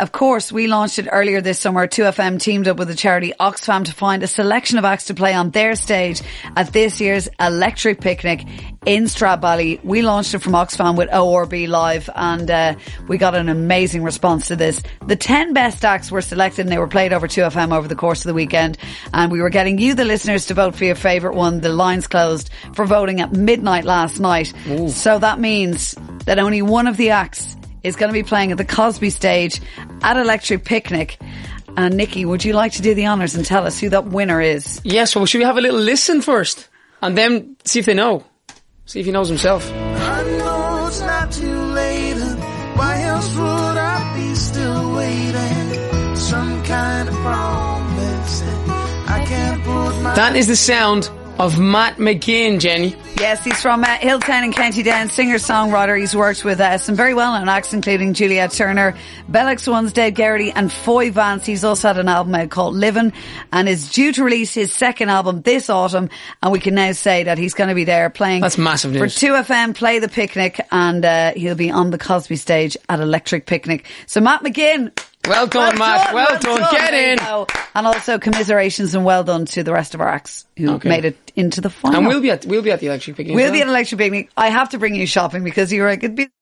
of course, we launched it earlier this summer. 2FM teamed up with the charity Oxfam to find a selection of acts to play on their stage at this year's Electric Picnic in Stradbally. We launched it from Oxfam with ORB Live, and we got an amazing response to this. The 10 best acts were selected and they were played over 2FM over the course of the weekend, and we were getting you, the listeners, to vote for your favourite one. The lines closed for voting at midnight last night. Ooh. So that means that only one of the acts is going to be playing at the Cosby stage at Electric Picnic. And Nicky, would you like to do the honours and tell us who that winner is? Yes, well, should we have a little listen first and then see if they know? See if he knows himself. I know it's not too late. Why else would I be still waiting? Some kind of promise I can't put my... That is the sound of Matt McGinn, Jenny. Yes, he's from Hilltown in County Down, singer-songwriter. He's worked with some very well-known acts, including Juliet Turner, Bellix One's Dead Garrity and Foy Vance. He's also had an album out called Livin' and is due to release his second album this autumn, and we can now say that he's going to be there playing. That's massive news. For 2FM Play the Picnic, and he'll be on the Cosby stage at Electric Picnic. So Matt McGinn, well done, Matt. Well done. Get in. And also commiserations and well done to the rest of our acts who made it into the final. And we'll be at the Electric Picnic. We'll be at Electric Picnic. I have to bring you shopping because you were like, it'd be